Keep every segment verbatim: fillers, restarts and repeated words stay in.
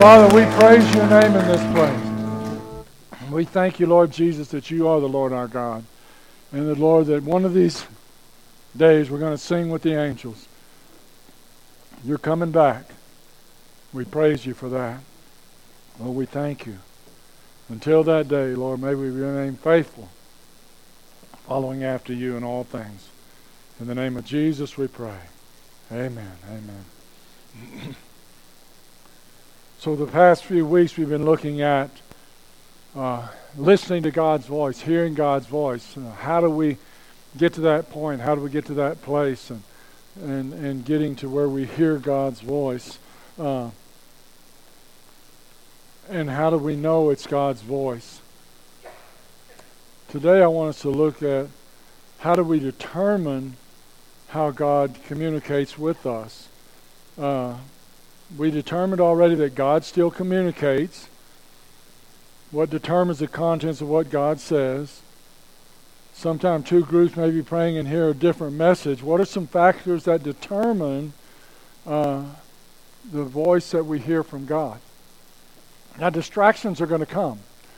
Father, we praise your name in this place. We thank you, Lord Jesus, that you are the Lord our God. And that, Lord, that one of these days we're going to sing with the angels. You're coming back. We praise you for that. Lord, we thank you. Until that day, Lord, may we remain faithful, following after you in all things. In the name of Jesus we pray. Amen. Amen. So the past few weeks we've been looking at uh, listening to God's voice, hearing God's voice. Uh, how do we get to that point? How do we get to that place and and, and getting to where we hear God's voice? Uh, and how do we know it's God's voice? Today I want us to look at how do we determine how God communicates with us. Uh, We determined already that God still communicates. What determines the contents of what God says. Sometimes two groups may be praying and hear a different message. What are some factors that determine uh, the voice that we hear from God? Now, distractions are going to come.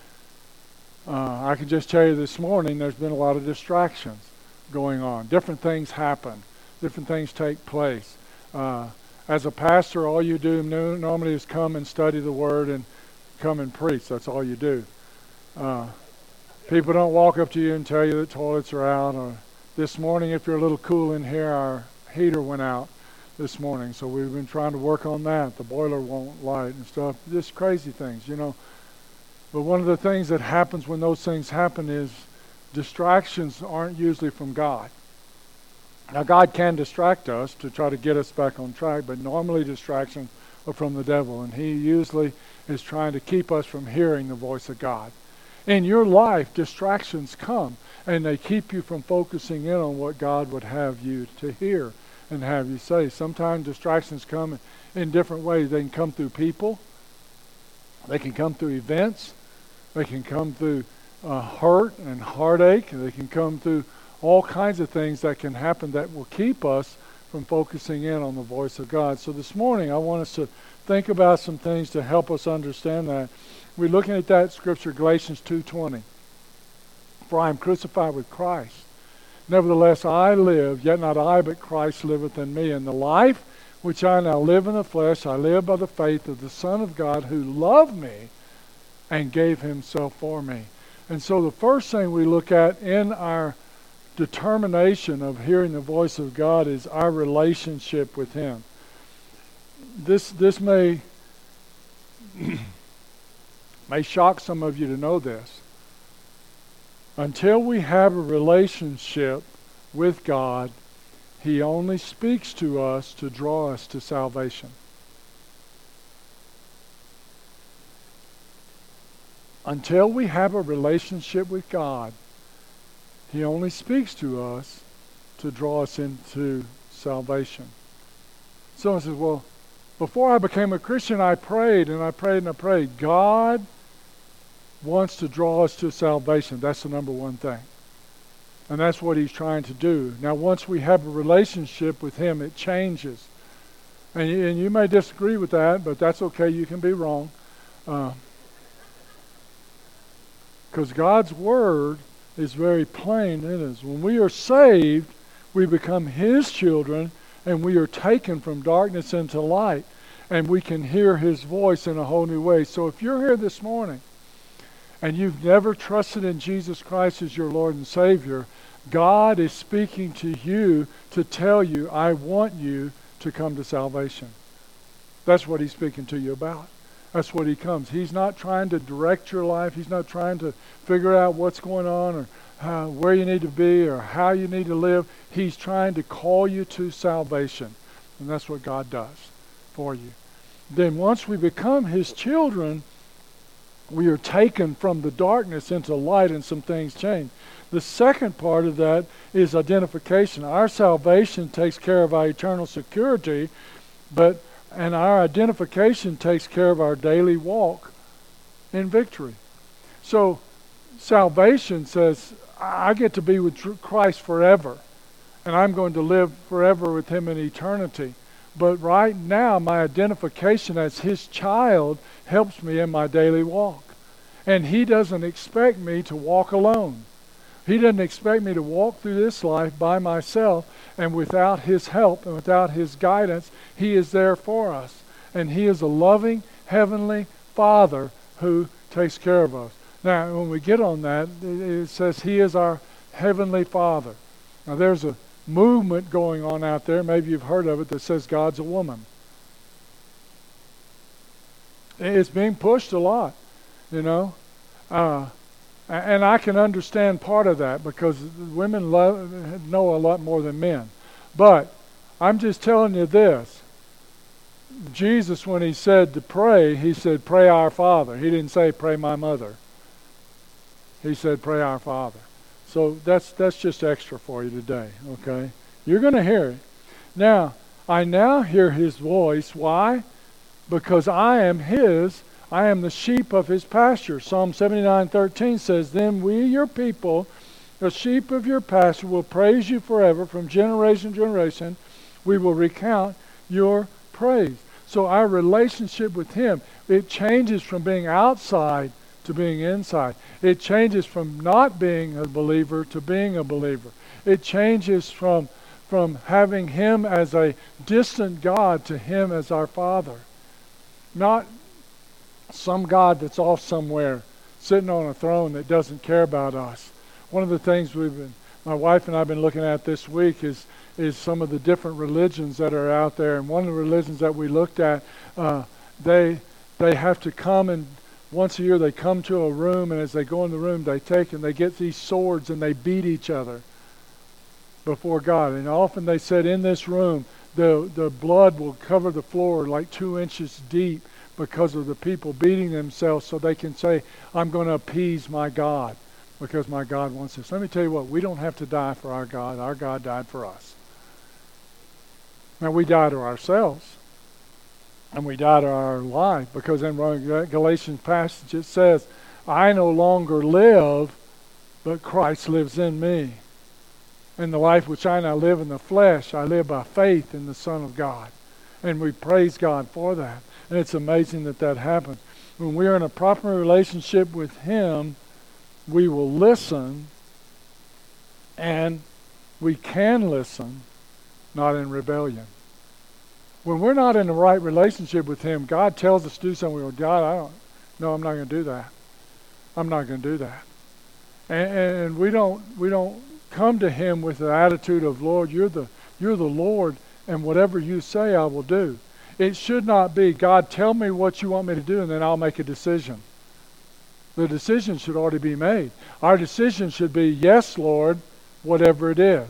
Uh, I can just tell you this morning there's been a lot of distractions going on. Different things happen. Different things take place. Uh, As a pastor, all you do normally is come and study the Word and come and preach. That's all you do. Uh, people don't walk up to you and tell you that toilets are out. Or this morning, if you're a little cool in here, our heater went out this morning. So we've been trying to work on that. The boiler won't light and stuff. Just crazy things, you know. But one of the things that happens when those things happen is distractions aren't usually from God. Now, God can distract us to try to get us back on track, but normally distractions are from the devil, and he usually is trying to keep us from hearing the voice of God. In your life, distractions come, and they keep you from focusing in on what God would have you to hear and have you say. Sometimes distractions come in different ways. They can come through people. They can come through events. They can come through uh, hurt and heartache. They can come through all kinds of things that can happen that will keep us from focusing in on the voice of God. So this morning I want us to think about some things to help us understand that. We're looking at that scripture, Galatians two twenty. For I am crucified with Christ. Nevertheless I live, yet not I, but Christ liveth in me. And the life which I now live in the flesh, I live by the faith of the Son of God who loved me and gave himself for me. And so the first thing we look at in our determination of hearing the voice of God is our relationship with him. This this may may shock some of you to know this. Until we have a relationship with God, he only speaks to us to draw us to salvation. Until we have a relationship with God, he only speaks to us to draw us into salvation. Someone says, well, before I became a Christian, I prayed and I prayed and I prayed. God wants to draw us to salvation. That's the number one thing. And that's what he's trying to do. Now, once we have a relationship with him, it changes. And you, and you may disagree with that, but that's okay. You can be wrong. Because uh, God's Word is very plain in us. When we are saved, we become his children, and we are taken from darkness into light, and we can hear his voice in a whole new way. So if you're here this morning and you've never trusted in Jesus Christ as your Lord and Savior, God is speaking to you to tell you, I want you to come to salvation. That's what he's speaking to you about. That's what he comes. He's not trying to direct your life. He's not trying to figure out what's going on or how, where you need to be or how you need to live. He's trying to call you to salvation. And that's what God does for you. Then once we become his children, we are taken from the darkness into light, and some things change. The second part of that is identification. Our salvation takes care of our eternal security, but and our identification takes care of our daily walk in victory. So salvation says, I get to be with Christ forever, and I'm going to live forever with him in eternity. But right now, my identification as his child helps me in my daily walk. And he doesn't expect me to walk alone. He doesn't expect me to walk through this life by myself, and without his help and without his guidance. He is there for us. And he is a loving, heavenly Father who takes care of us. Now, when we get on that, it says he is our heavenly Father. Now, there's a movement going on out there, maybe you've heard of it, that says God's a woman. It's being pushed a lot, you know. Uh, and I can understand part of that because women love, know a lot more than men. But I'm just telling you this. Jesus, when he said to pray, he said, pray our Father. He didn't say, pray my mother. He said, pray our Father. So that's that's just extra for you today, okay? You're going to hear it. Now, I now hear his voice. Why? Because I am his. I am the sheep of his pasture. Psalm seventy-nine thirteen says, then we, your people, the sheep of your pasture, will praise you forever. From generation to generation, we will recount your praise. So our relationship with him, it changes from being outside to being inside. It changes from not being a believer to being a believer. It changes from, from having him as a distant God to him as our Father. Not some God that's off somewhere sitting on a throne that doesn't care about us. One of the things we've been, my wife and I have been looking at this week is is some of the different religions that are out there. And one of the religions that we looked at, uh, they they have to come and once a year they come to a room, and as they go in the room, they take and they get these swords and they beat each other before God. And often they said in this room, the, the blood will cover the floor like two inches deep because of the people beating themselves so they can say, I'm going to appease my God because my God wants this. Let me tell you what, we don't have to die for our God. Our God died for us. Now we die to ourselves. And we die to our life because in Galatians passage it says, I no longer live, but Christ lives in me. And the life which I now live in the flesh, I live by faith in the Son of God. And we praise God for that. And it's amazing that that happens. When we're in a proper relationship with him, we will listen, and we can listen, not in rebellion. When we're not in the right relationship with him, God tells us to do something. We go, God, I don't, no, I'm not going to do that. I'm not going to do that. And, and we don't we don't come to him with the attitude of, Lord, you're the you're the Lord, and whatever you say, I will do. It should not be, God, tell me what you want me to do, and then I'll make a decision. The decision should already be made. Our decision should be, yes, Lord, whatever it is,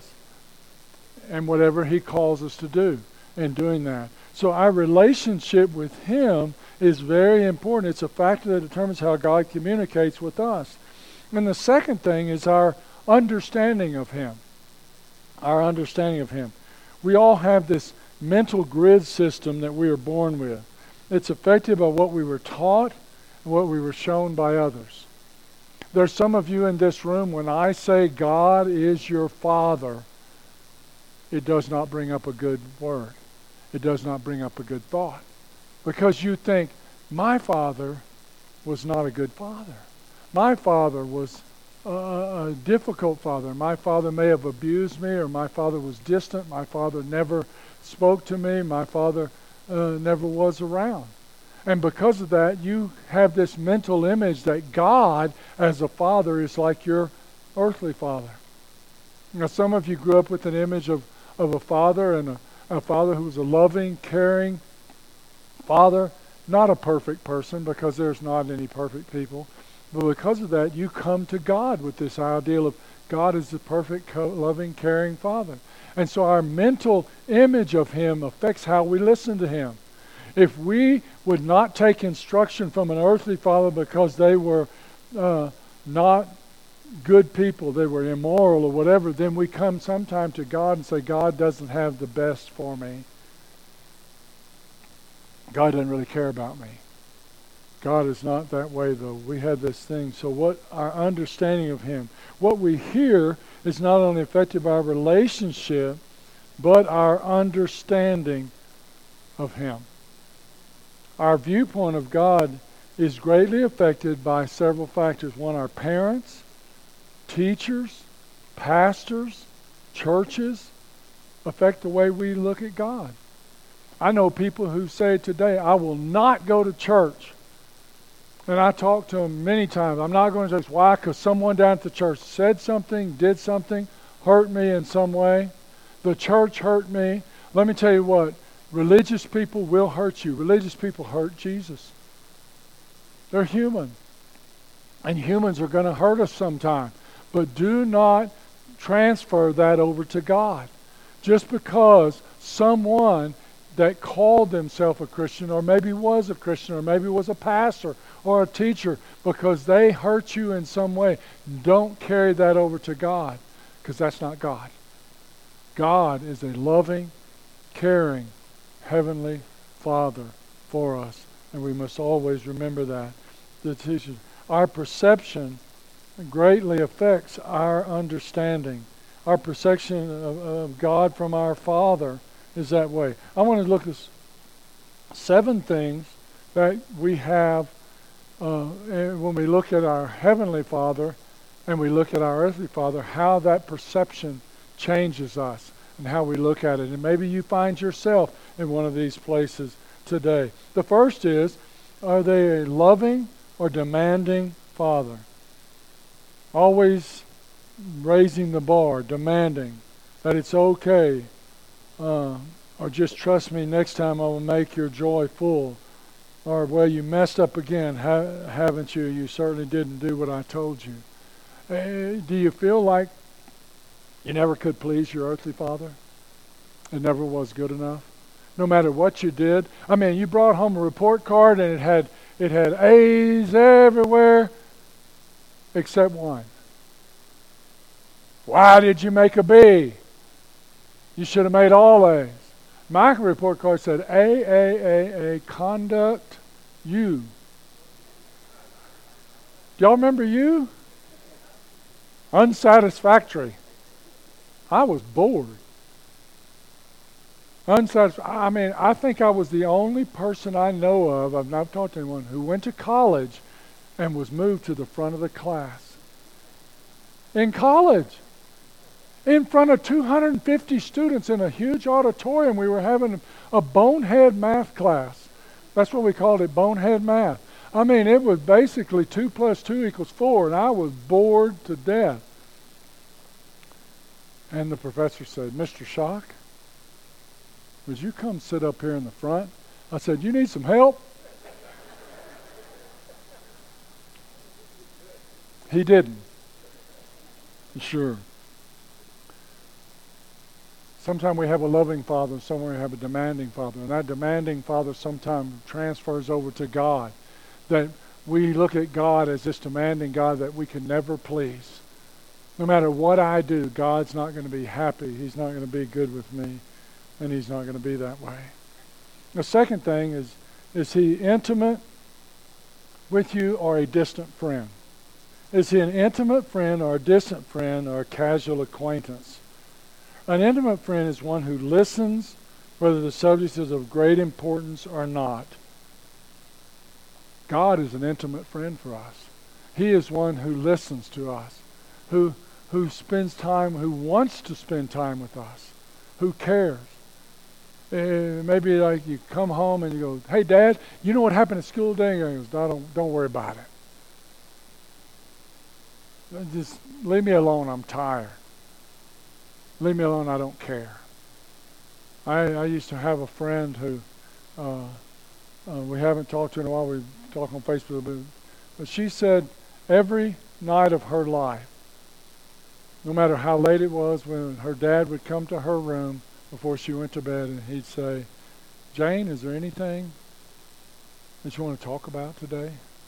and whatever he calls us to do. In doing that. So our relationship with him is very important. It's a factor that determines how God communicates with us. And the second thing is our understanding of him. Our understanding of him. We all have this mental grid system that we are born with. It's affected by what we were taught and what we were shown by others. There's some of you in this room, when I say God is your Father, it does not bring up a good word. It does not bring up a good thought. Because you think, my father was not a good father. My father was a, a difficult father. My father may have abused me, or my father was distant. My father never spoke to me. My father uh, never was around. And because of that, you have this mental image that God, as a father, is like your earthly father. Now, some of you grew up with an image of, of a father and a A father who was a loving, caring father, not a perfect person because there's not any perfect people. But because of that, you come to God with this ideal of God is the perfect, co- loving, caring father. And so our mental image of him affects how we listen to him. If we would not take instruction from an earthly father because they were uh, not good people, they were immoral or whatever, then we come sometime to God and say, God doesn't have the best for me. God doesn't really care about me. God is not that way, though. We have this thing. So what our understanding of him, what we hear is not only affected by our relationship, but our understanding of Him. Our viewpoint of God is greatly affected by several factors. One, our parents, teachers, pastors, churches affect the way we look at God. I know people who say today, I will not go to church. And I talk to them many times. I'm not going to church. Why? Because someone down at the church said something, did something, hurt me in some way. The church hurt me. Let me tell you what, religious people will hurt you. Religious people hurt Jesus. They're human. And humans are going to hurt us sometime. But do not transfer that over to God. Just because someone that called themselves a Christian, or maybe was a Christian, or maybe was a pastor or a teacher, because they hurt you in some way, don't carry that over to God, because that's not God. God is a loving, caring, heavenly Father for us, and we must always remember that. The teachers, our perception greatly affects our understanding. Our perception of, of God from our Father is that way. I want to look at seven things that we have uh, when we look at our Heavenly Father and we look at our earthly Father, how that perception changes us and how we look at it. And maybe you find yourself in one of these places today. The first is, are they a loving or demanding Father? Always raising the bar, demanding that it's okay, uh, or just trust me, next time I will make your joy full. Or, well, you messed up again, ha- haven't you? You certainly didn't do what I told you. Uh, do you feel like you never could please your earthly Father? It never was good enough? No matter what you did? I mean, you brought home a report card and it had it had A's everywhere except one. Why did you make a B? You should have made all A's. My report card said A, A, A, A, conduct, U. Do y'all remember U? Unsatisfactory. I was bored. Unsatisfactory. I mean, I think I was the only person I know of, I've not talked to anyone, who went to college and was moved to the front of the class. In college. In front of two hundred fifty students in a huge auditorium, we were having a bonehead math class. That's what we called it, bonehead math. I mean, it was basically two plus two equals four, and I was bored to death. And the professor said, Mister Schock, would you come sit up here in the front? I said, you need some help? He didn't. Sure. Sometimes we have a loving Father, somewhere we have a demanding Father. And that demanding Father sometimes transfers over to God. That we look at God as this demanding God that we can never please. No matter what I do, God's not going to be happy. He's not going to be good with me. And He's not going to be that way. The second thing is, is He intimate with you or a distant friend? Is He an intimate friend or a distant friend or a casual acquaintance? An intimate friend is one who listens whether the subject is of great importance or not. God is an intimate friend for us. He is one who listens to us, who who spends time, who wants to spend time with us, who cares. Uh, maybe like you come home and you go, hey, Dad, you know what happened at school today? And he goes, no, don't, don't worry about it. Just leave me alone, I'm tired. Leave me alone, I don't care. I, I used to have a friend who, uh, uh, we haven't talked to in a while, we talk on Facebook, but, but she said every night of her life, no matter how late it was, when her dad would come to her room before she went to bed and he'd say, Jane, is there anything that you want to talk about today?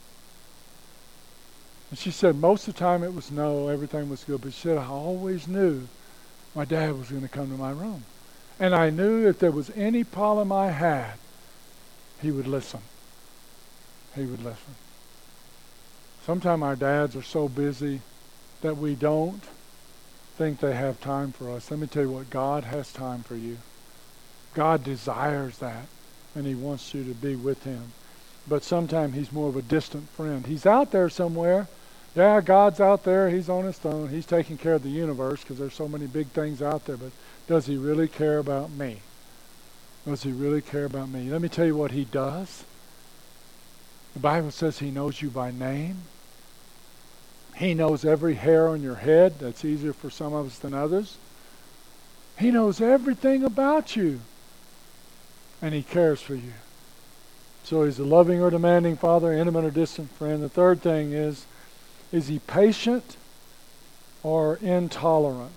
And she said most of the time it was no, everything was good, but she said I always knew my dad was going to come to my room. And I knew if there was any problem I had, he would listen. He would listen. Sometimes our dads are so busy that we don't think they have time for us. Let me tell you what, God has time for you. God desires that. and he wants you to be with him. But sometimes he's more of a distant friend. He's out there somewhere. Yeah, God's out there. He's on his throne. He's taking care of the universe because there's so many big things out there. But does he really care about me? Does he really care about me? Let me tell you what he does. The Bible says he knows you by name. He knows every hair on your head. That's easier for some of us than others. He knows everything about you. And he cares for you. So he's a loving or demanding father, intimate or distant friend. The third thing is, is he patient or intolerant?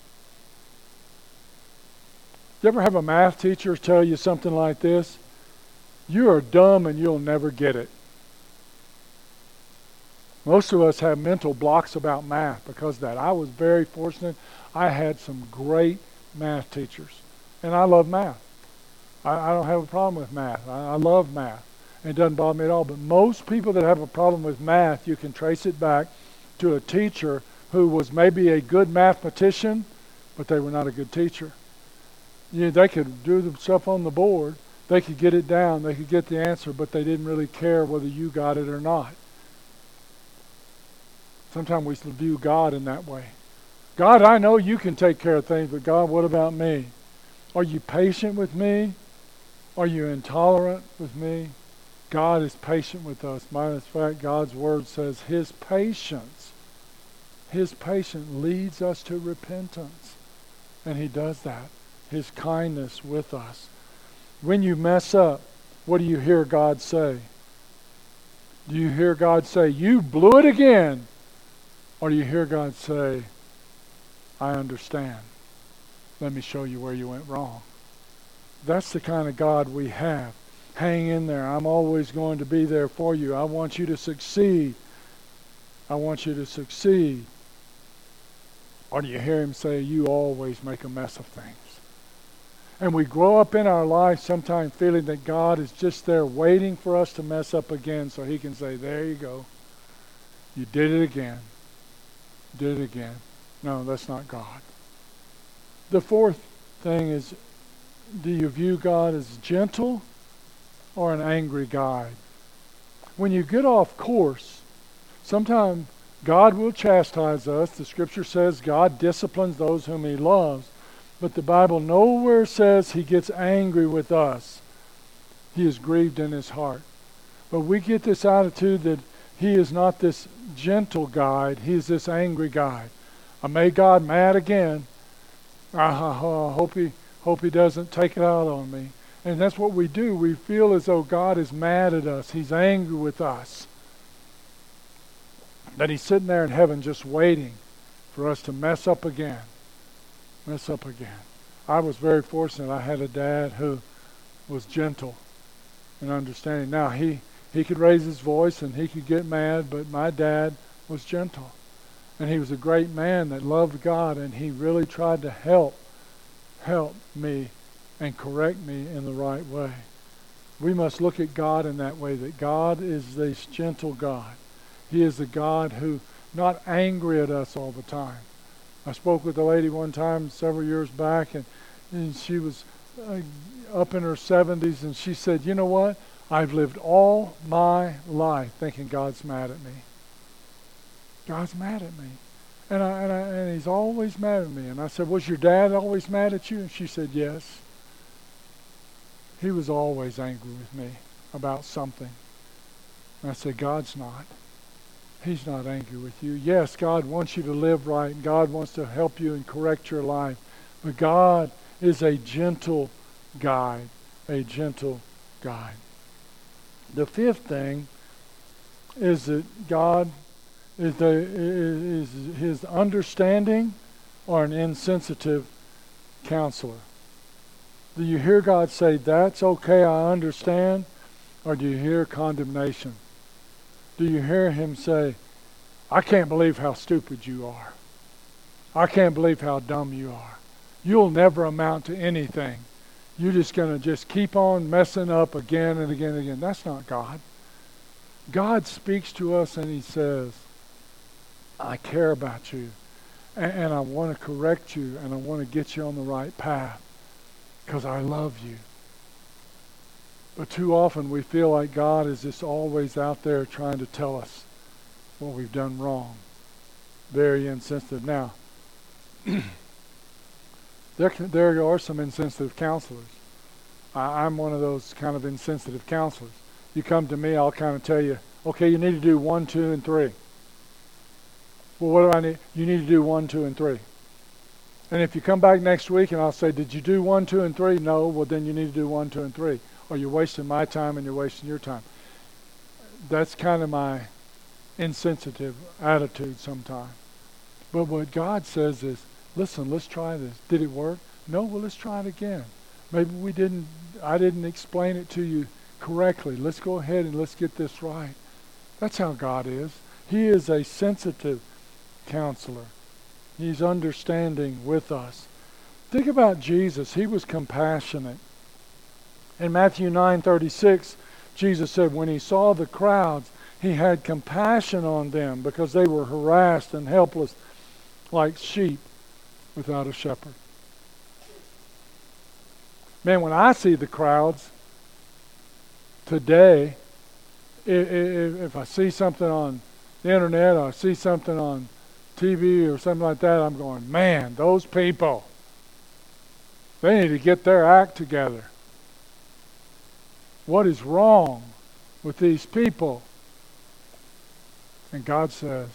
Do you ever have a math teacher tell you something like this? You are dumb and you'll never get it. Most of us have mental blocks about math because of that. I was very fortunate. I had some great math teachers. And I love math. I, I don't have a problem with math. I, I love math. It doesn't bother me at all. But most people that have a problem with math, you can trace it back to a teacher who was maybe a good mathematician, but they were not a good teacher. You know, they could do the stuff on the board. They could get it down. They could get the answer, but they didn't really care whether you got it or not. Sometimes we view God in that way. God, I know you can take care of things, but God, what about me? Are you patient with me? Are you intolerant with me? God is patient with us. Matter of fact, God's word says his patience, his patience leads us to repentance. And he does that. His kindness with us. When you mess up, what do you hear God say? Do you hear God say, you blew it again? Or do you hear God say, I understand. Let me show you where you went wrong. That's the kind of God we have. Hang in there. I'm always going to be there for you. I want you to succeed. I want you to succeed. Or do you hear him say, you always make a mess of things? And we grow up in our life sometimes feeling that God is just there waiting for us to mess up again so he can say, there you go. You did it again. Did it again. No, that's not God. The fourth thing is, do you view God as gentle or an angry God? When you get off course, sometimes God will chastise us. The scripture says God disciplines those whom he loves. But the Bible nowhere says he gets angry with us. He is grieved in his heart. But we get this attitude that he is not this gentle guide. He is this angry guide. I made God mad again. I, I, I hope he hope he doesn't take it out on me. And that's what we do. We feel as though God is mad at us. He's angry with us. That he's sitting there in heaven just waiting for us to mess up again. Mess up again. I was very fortunate. I had a dad who was gentle and understanding. Now, he, he could raise his voice and he could get mad, but my dad was gentle. And he was a great man that loved God, and he really tried to help, help me and correct me in the right way. We must look at God in that way, that God is this gentle God. He is the God who not angry at us all the time. I spoke with a lady one time several years back, and, and she was uh, up in her seventies, and she said, you know what? I've lived all my life thinking God's mad at me. God's mad at me. And, I, and, I, and he's always mad at me. And I said, was your dad always mad at you? And she said, yes. He was always angry with me about something. And I said, God's not. He's not angry with you. Yes, God wants you to live right, and God wants to help you and correct your life. But God is a gentle guide, a gentle guide. The fifth thing is that God is, the, is his understanding or an insensitive counselor. Do you hear God say, that's okay, I understand? Or do you hear condemnation? Do you hear him say, I can't believe how stupid you are. I can't believe how dumb you are. You'll never amount to anything. You're just going to just keep on messing up again and again and again. That's not God. God speaks to us and he says, I care about you. And, and I want to correct you, and I want to get you on the right path because I love you. But too often we feel like God is just always out there trying to tell us what we've done wrong. Very insensitive. Now, there, can, there are some insensitive counselors. I, I'm one of those kind of insensitive counselors. You come to me, I'll kind of tell you, okay, you need to do one, two, and three. Well, what do I need? You need to do one, two, and three. And if you come back next week and I'll say, did you do one, two, and three? No, well then you need to do one, two, and three. Or you're wasting my time and you're wasting your time. That's kind of my insensitive attitude sometimes. But what God says is, listen, let's try this. Did it work? No, well let's try it again. Maybe we didn't, I didn't explain it to you correctly. Let's go ahead and let's get this right. That's how God is. He is a sensitive counselor. He's understanding with us. Think about Jesus. He was compassionate. In Matthew nine thirty-six, Jesus said when he saw the crowds, he had compassion on them because they were harassed and helpless like sheep without a shepherd. Man, when I see the crowds today, if, if I see something on the internet or I see something on T V or something like that, I'm going, man, those people, they need to get their act together. What is wrong with these people? And God says,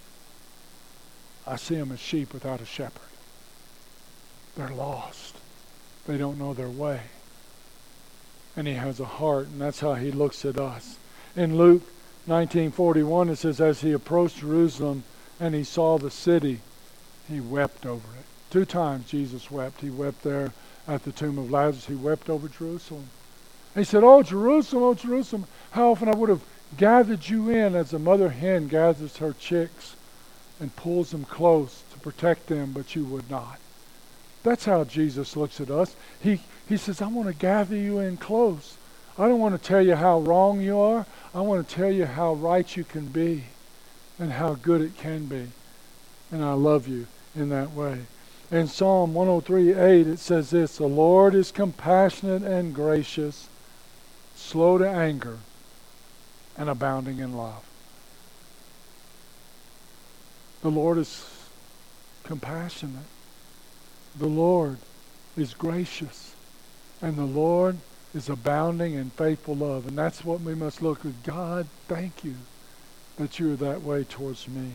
I see them as sheep without a shepherd. They're lost. They don't know their way. And he has a heart, and that's how he looks at us. In Luke nineteen forty-one, it says, as he approached Jerusalem and he saw the city, he wept over it. Two times Jesus wept. He wept there at the tomb of Lazarus. He wept over Jerusalem. He said, oh, Jerusalem, oh, Jerusalem, how often I would have gathered you in as a mother hen gathers her chicks and pulls them close to protect them, but you would not. That's how Jesus looks at us. He, he says, I want to gather you in close. I don't want to tell you how wrong you are. I want to tell you how right you can be and how good it can be. And I love you in that way. In Psalm one oh three eight, it says this, the Lord is compassionate and gracious, slow to anger, and abounding in love. The Lord is compassionate. The Lord is gracious. And the Lord is abounding in faithful love. And that's what we must look at. God, thank you that you're that way towards me.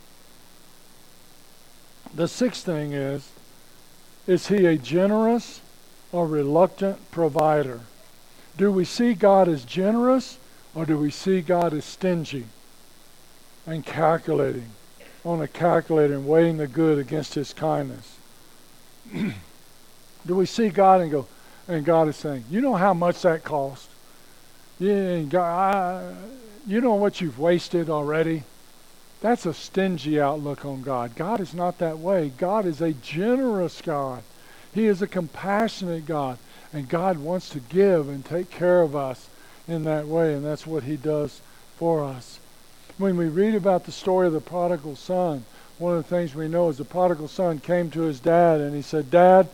The sixth thing is, is he a generous or reluctant provider? Do we see God as generous or do we see God as stingy and calculating on a calculator and weighing the good against his kindness? Do we see God and go, and God is saying, you know how much that cost? Yeah, God, I, you know what you've wasted already? That's a stingy outlook on God. God is not that way. God is a generous God. He is a compassionate God. And God wants to give and take care of us in that way. And that's what he does for us. When we read about the story of the prodigal son, one of the things we know is the prodigal son came to his dad and he said, Dad,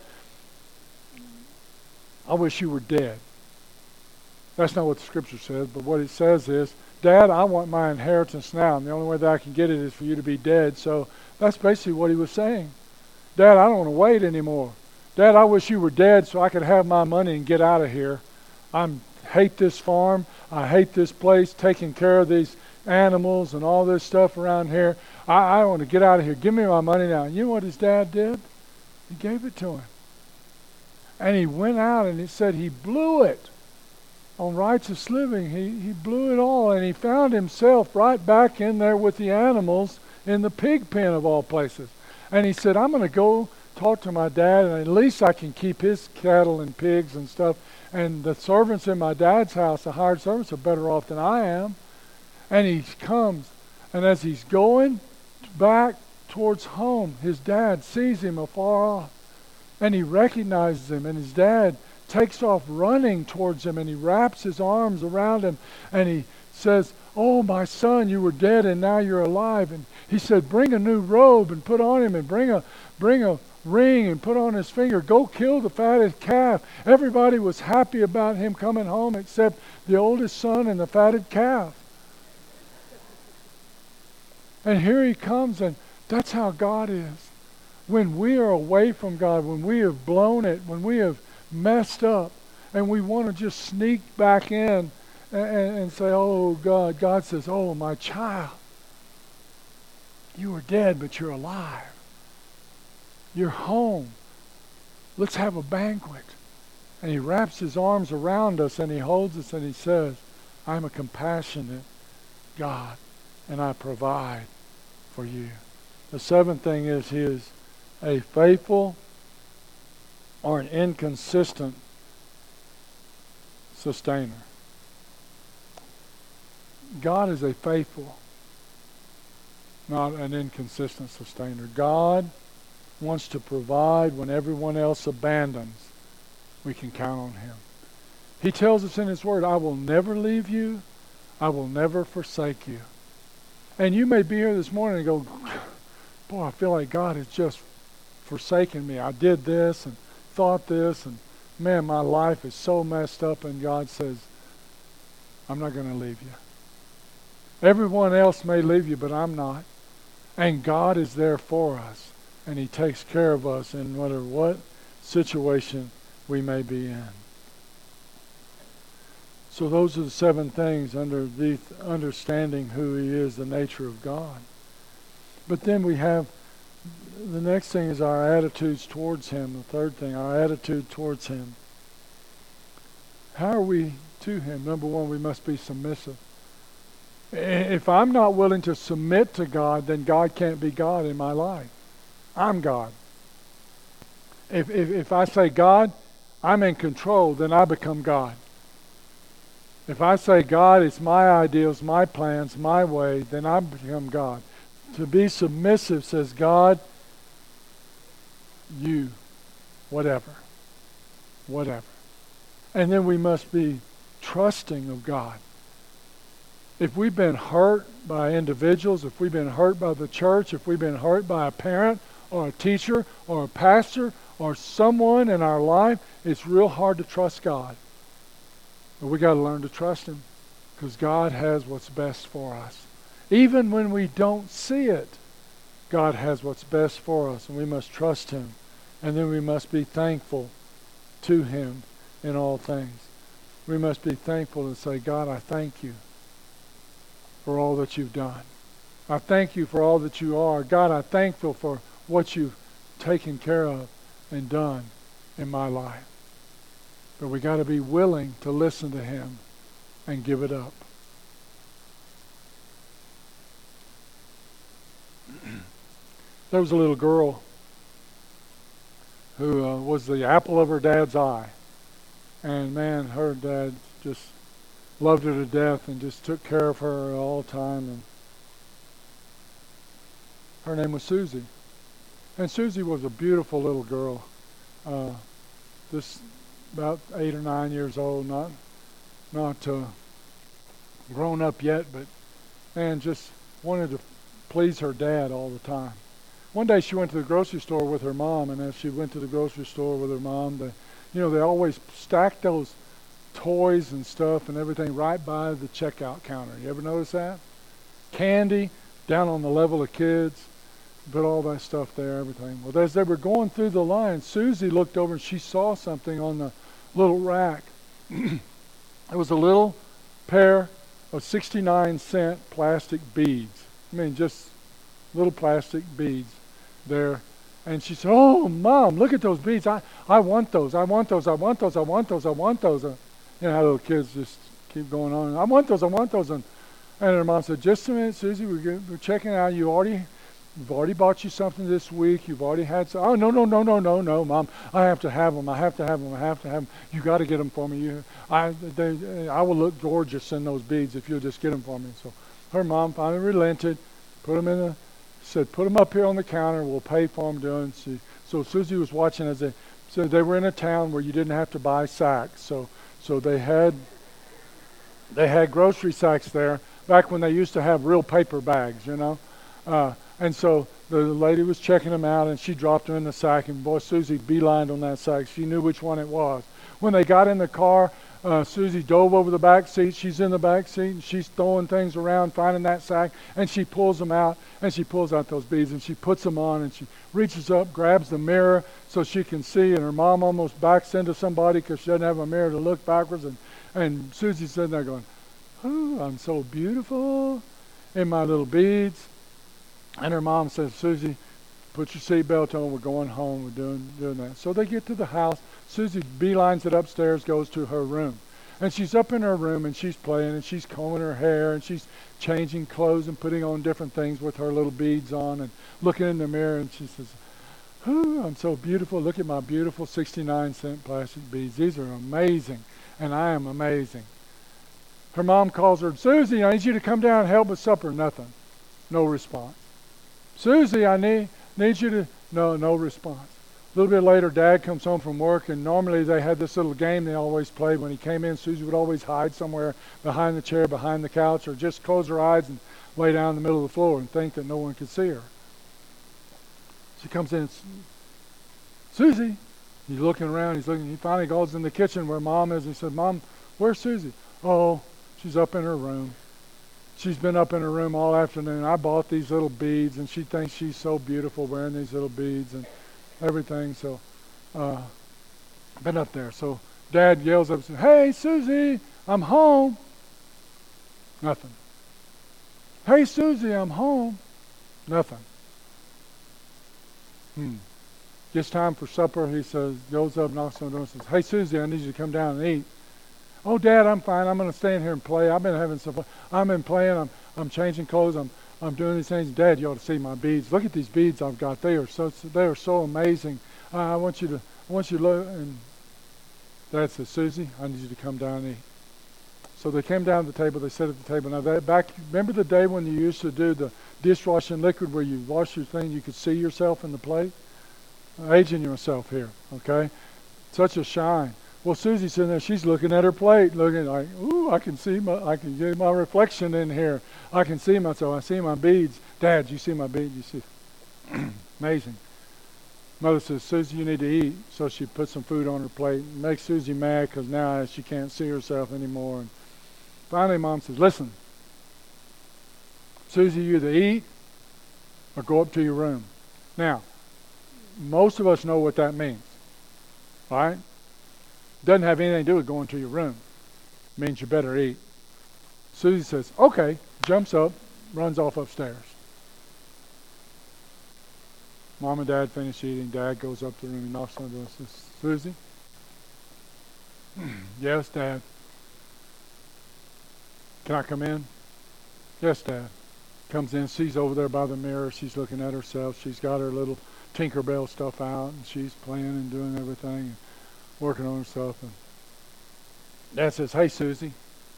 I wish you were dead. That's not what the scripture says, but what it says is, Dad, I want my inheritance now, and the only way that I can get it is for you to be dead. So that's basically what he was saying. Dad, I don't want to wait anymore. Dad, I wish you were dead so I could have my money and get out of here. I hate this farm. I hate this place, taking care of these animals and all this stuff around here. I, I want to get out of here. Give me my money now. And you know what his dad did? He gave it to him. And he went out and he said he blew it. On righteous living, he, he blew it all, and he found himself right back in there with the animals in the pig pen of all places. And he said, I'm going to go talk to my dad, and at least I can keep his cattle and pigs and stuff. And the servants in my dad's house, the hired servants, are better off than I am. And he comes, and as he's going back towards home, his dad sees him afar off, and he recognizes him, and his dad takes off running towards him, and he wraps his arms around him, and he says, oh, my son, you were dead and now you're alive. And he said, bring a new robe and put on him, and bring a bring a, ring and put on his finger, go kill the fatted calf. Everybody was happy about him coming home except the oldest son and the fatted calf. And here he comes, and that's how God is. When we are away from God, when we have blown it, when we have messed up, and we want to just sneak back in and, and, and say, oh God, God says, oh my child, you were dead, but you're alive. You're home. Let's have a banquet. And he wraps his arms around us and he holds us and he says, I'm a compassionate God and I provide for you. The seventh thing is he is a faithful or an inconsistent sustainer. God is a faithful, not an inconsistent sustainer. God wants to provide when everyone else abandons. We can count on him. He tells us in his word, I will never leave you. I will never forsake you. And you may be here this morning and go, boy, I feel like God has just forsaken me. I did this and thought this, and man, my life is so messed up. And God says, I'm not going to leave you. Everyone else may leave you, but I'm not. And God is there for us. And he takes care of us in whatever what situation we may be in. So those are the seven things underneath understanding who he is, the nature of God. But then we have, the next thing is our attitudes towards him. The third thing, our attitude towards him. How are we to him? Number one, we must be submissive. If I'm not willing to submit to God, then God can't be God in my life. I'm God. If, if, if I say, God, I'm in control, then I become God. If I say, God, it's my ideals, my plans, my way, then I become God. To be submissive says, God, you, whatever, whatever. And then we must be trusting of God. If we've been hurt by individuals, if we've been hurt by the church, if we've been hurt by a parent or a teacher or a pastor or someone in our life, it's real hard to trust God. But we got to learn to trust him because God has what's best for us. Even when we don't see it, God has what's best for us, and we must trust him. And then we must be thankful to him in all things. We must be thankful and say, God, I thank you for all that you've done. I thank you for all that you are. God, I'm thankful for what you've taken care of and done in my life. But we got to be willing to listen to him and give it up. There was a little girl who uh, was the apple of her dad's eye. And man, her dad just loved her to death and just took care of her all the time. And her name was Susie. And Susie was a beautiful little girl. Uh, just about eight or nine years old, not not uh, grown up yet, but man, just wanted to please her dad all the time. One day she went to the grocery store with her mom, and as she went to the grocery store with her mom, they, you know, they always stacked those toys and stuff and everything right by the checkout counter. You ever notice that? Candy down on the level of kids, put all that stuff there, everything. Well, as they were going through the line, Susie looked over and she saw something on the little rack. It was a little pair of sixty-nine cent plastic beads. I mean, just little plastic beads there. And she said, oh, Mom, look at those beads. I, I want those. I want those. I want those. I want those. I want those. Uh, you know how little kids just keep going on. I want those. I want those. And, and her mom said, just a minute, Susie. We're, we're checking out. You already, we've already bought you something this week. You've already had some. Oh, no, no, no, no, no, no, Mom. I have to have them. I have to have them. I have to have them. You got to get them for me. You, I, they, I will look gorgeous in those beads if you'll just get them for me. So her mom finally relented, put them in the, said, put them up here on the counter. We'll pay for them doing. So, so Susie was watching as they, so they were in a town where you didn't have to buy sacks. So, so they had, they had grocery sacks there back when they used to have real paper bags, you know. Uh, And so the lady was checking them out, and she dropped them in the sack, and boy, Susie beelined on that sack. She knew which one it was. When they got in the car, uh, Susie dove over the back seat. She's in the back seat, and she's throwing things around, finding that sack, and she pulls them out, and she pulls out those beads, and she puts them on, and she reaches up, grabs the mirror so she can see, and her mom almost backs into somebody because she doesn't have a mirror to look backwards, and, and Susie's sitting there going, oh, I'm so beautiful in my little beads. And her mom says, Susie, put your seatbelt on. We're going home. We're doing doing that. So they get to the house. Susie beelines it upstairs, goes to her room. And she's up in her room, and she's playing, and she's combing her hair, and she's changing clothes and putting on different things with her little beads on and looking in the mirror. And she says, ooh, I'm so beautiful. Look at my beautiful sixty-nine cent plastic beads. These are amazing, and I am amazing. Her mom calls her, Susie, I need you to come down and help with supper. Nothing. No response. Susie, I need need you to... No, no response. A little bit later, Dad comes home from work, and normally they had this little game they always played. When he came in, Susie would always hide somewhere behind the chair, behind the couch, or just close her eyes and lay down in the middle of the floor and think that no one could see her. She comes in, and, Susie, he's looking around, he's looking, he finally goes in the kitchen where Mom is, and he said, Mom, where's Susie? Oh, she's up in her room. She's been up in her room all afternoon. I bought these little beads, and she thinks she's so beautiful wearing these little beads and everything. So, uh, been up there. So, Dad yells up and says, hey, Susie, I'm home. Nothing. Hey, Susie, I'm home. Nothing. Hmm. Gets time for supper. He says, goes up, knocks on the door, and says, hey, Susie, I need you to come down and eat. Oh, Dad, I'm fine. I'm going to stay in here and play. I've been having some fun. I've been playing. I'm I'm changing clothes. I'm I'm doing these things. Dad, you ought to see my beads. Look at these beads I've got. They are so they are so amazing. Uh, I want you to I want you to look. And Dad says, Susie, I need you to come down and eat. So they came down to the table. They sat at the table. Now that back, remember the day when you used to do the dishwashing liquid where you wash your thing, you could see yourself in the plate. Uh, aging yourself here, okay? Such a shine. Well, Susie's sitting there. She's looking at her plate, looking like, ooh, I can see my, I can get my reflection in here. I can see myself. I see my beads. Dad, you see my beads? You see? Amazing. Mother says, Susie, you need to eat. So she puts some food on her plate. Makes Susie mad because now she can't see herself anymore. And finally, Mom says, listen, Susie, you either eat or go up to your room. Now, most of us know what that means, right? Doesn't have anything to do with going to your room. It means you better eat. Susie says, okay, jumps up, runs off upstairs. Mom and Dad finish eating. Dad goes up to the room and knocks on the door and says, Susie? Yes, Dad. Can I come in? Yes, Dad. Comes in, she's over there by the mirror. She's looking at herself. She's got her little Tinkerbell stuff out, and she's playing and doing everything. Working on herself, and Dad says, hey, Susie,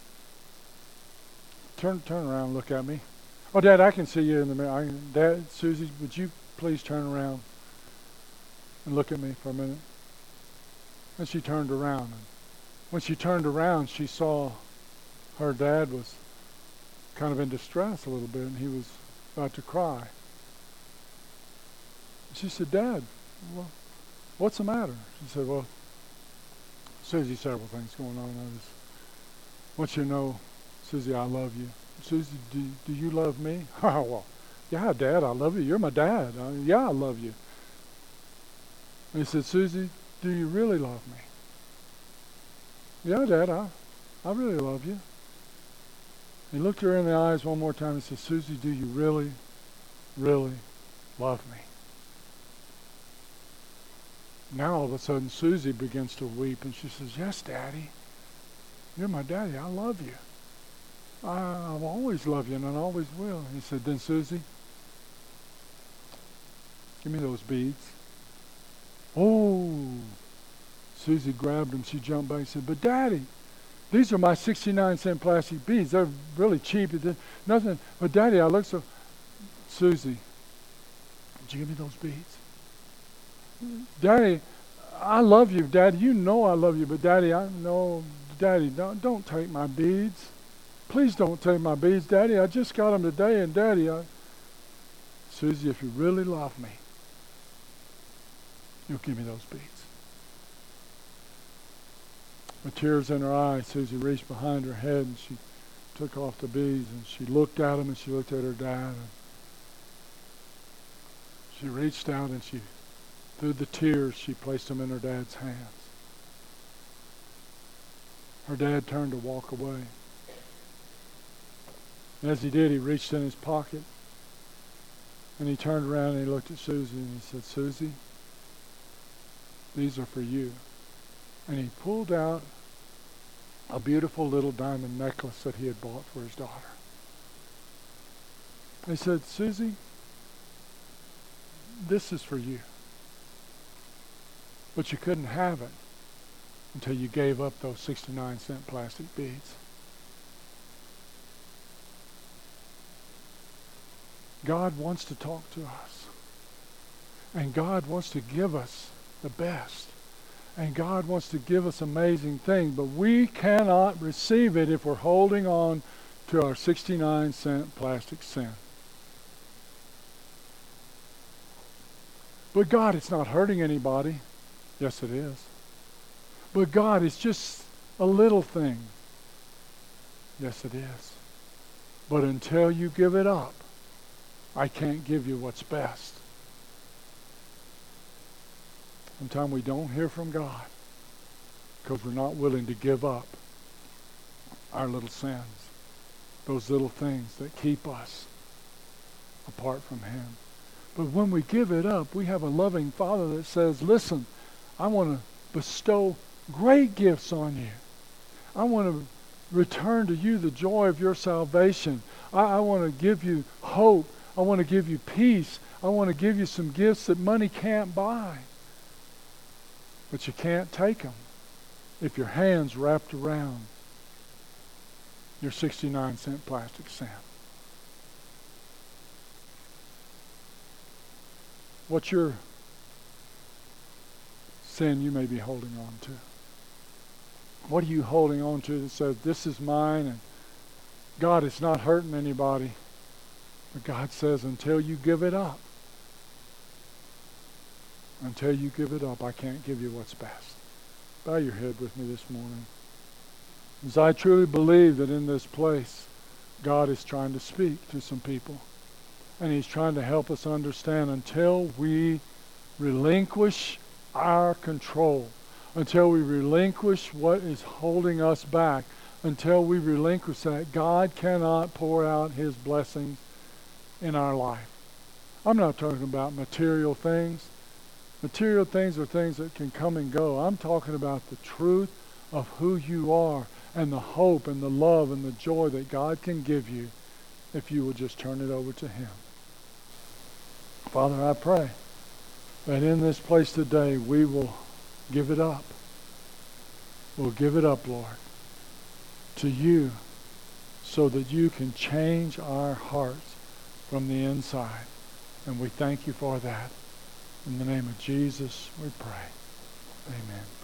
turn turn around and look at me. Oh, Dad, I can see you in the mirror. I can, Dad, Susie, would you please turn around and look at me for a minute? And she turned around. And when she turned around, she saw her dad was kind of in distress a little bit, and he was about to cry. She said, Dad, well, what's the matter? She said, well, Susie, several things going on. I just want you to know, Susie, I love you. Susie, do, do you love me? Oh, well, yeah, Dad, I love you. You're my dad. Uh, yeah, I love you. And he said, Susie, do you really love me? Yeah, Dad, I, I really love you. He looked her in the eyes one more time and said, Susie, do you really, really love me? Now all of a sudden Susie begins to weep, and she says, yes, Daddy, you're my daddy. I love you. I, I'll always love you, and I always will. He said, then Susie, give me those beads. Oh, Susie grabbed them. She jumped back and said, but Daddy, these are my sixty-nine cent plastic beads. They're really cheap. Nothing. But Daddy, I look so... Susie, did you give me those beads? Daddy, I love you, Daddy. You know I love you, but Daddy, I know, Daddy, don't, don't take my beads. Please don't take my beads, Daddy. I just got them today, and Daddy, I... Susie, if you really love me, you'll give me those beads. With tears in her eyes, Susie reached behind her head and she took off the beads and she looked at them and she looked at her dad. And she reached out and she, through the tears, she placed them in her dad's hands. Her dad turned to walk away. And as he did, he reached in his pocket and he turned around and he looked at Susie and he said, Susie, these are for you. And he pulled out a beautiful little diamond necklace that he had bought for his daughter. He said, Susie, this is for you. But you couldn't have it until you gave up those sixty-nine cent plastic beads. God wants to talk to us. And God wants to give us the best. And God wants to give us amazing things. But we cannot receive it if we're holding on to our sixty-nine cent plastic sin. But God, it's not hurting anybody. Yes, it is. But God, it's just a little thing. Yes, it is. But until you give it up, I can't give you what's best. Sometimes we don't hear from God because we're not willing to give up our little sins, those little things that keep us apart from Him. But when we give it up, we have a loving Father that says, listen, I want to bestow great gifts on you. I want to return to you the joy of your salvation. I, I want to give you hope. I want to give you peace. I want to give you some gifts that money can't buy. But you can't take them if your hand's wrapped around your sixty-nine cent plastic sin. What's your sin you may be holding on to? What are you holding on to that says, this is mine, and God, it's not hurting anybody. But God says, until you give it up, until you give it up, I can't give you what's best. Bow your head with me this morning. As I truly believe that in this place, God is trying to speak to some people. And He's trying to help us understand until we relinquish our control, until we relinquish what is holding us back, until we relinquish that, God cannot pour out His blessings in our life. I'm not talking about material things. Material things are things that can come and go. I'm talking about the truth of who you are and the hope and the love and the joy that God can give you if you will just turn it over to Him. Father, I pray that in this place today we will give it up. We'll give it up, Lord, to you so that you can change our hearts from the inside. And we thank you for that. In the name of Jesus, we pray. Amen.